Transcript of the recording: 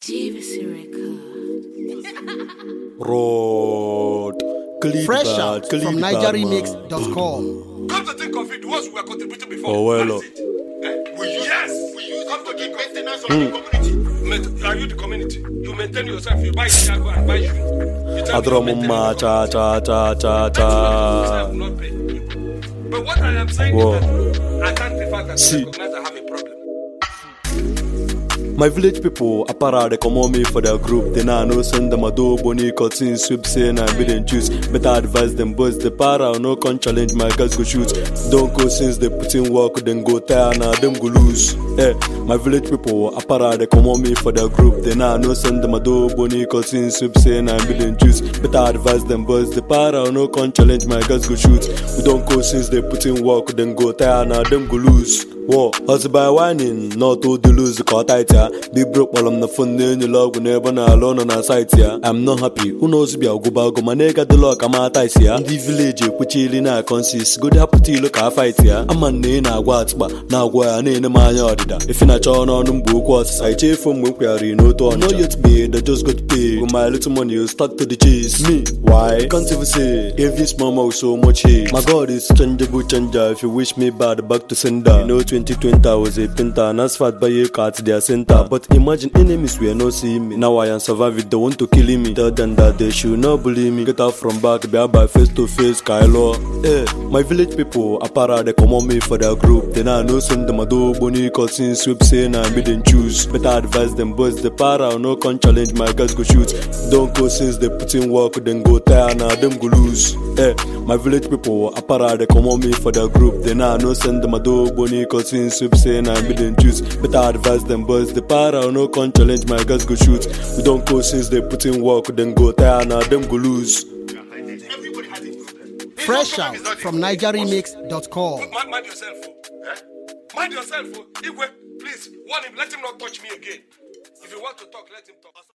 GVC Record. Road. Fresh out from NigerRemix.com. Come to think of it, the ones we were contributing before. Oh, well, That's it. We use come to the maintenance of the community. Are you the community? You maintain yourself, you buy cargo and buy shoes. You tell me you maintain Adromuma cha cha cha cha yourself, cha. not pay. But what I am saying Whoa. is that I can't prefer that See. I recognize I have a problem. My village people, apara they come on me for their group. They now know send them a do boni cutting sweep saying I didn't choose. Better advise them boys the para no can challenge my guys go shoot. Don't go since they put in work then go tire now them go lose. My village people, apara they come on me for their group. They now know send them a do boni cutting sweep saying I didn't choose. Better advise them boys the para no can challenge my guys go shoot. We don't go since they put in work then go tire now them go lose. Whoa, hustle by whining, not to the lose the car tight ya. Big broke while I'm the fun in your log whenever na alone on our site ya. I'm not happy, who knows be a go bago, my nigga the lock, I'm out ice ya. The village, which na consist, good happy to look at fight ya. I'm a nina what's but now where I need my yardida. If in a chon on them book was I chief from Wikwari, no to no yet be, they just got paid. With my little money, you stuck to the chase. Me, why? Can't even say, if this mama with so much hate. My God is changeable changer, if you wish me bad, back to sender. You know, 2020 I was a pinter and as fat by a cat their center. But imagine enemies were not seeing me. Now I am surviving, they want to kill me. Tell them that they should not believe me. Get out from back, be out by face to face, Kylo. My village people, apara they come on me for their group. They now know send them a do boni cutting sweep saying I didn't choose. Better advise them boys the para no can challenge my guys go shoot. Don't go since they put in work then go tire now them go lose. My village people, apara they come on me for their group. They now know send them a do boni cutting sweep saying I didn't choose. Better advise them boys the para no can challenge my guys go shoot. We don't go since they put in work then go tire now them go lose. Everybody has a problem. Fresh out from NigerRemix.com. Mind yourself, Mind yourself, Igwe, please warn him, let him not touch me again. If you want to talk, let him talk.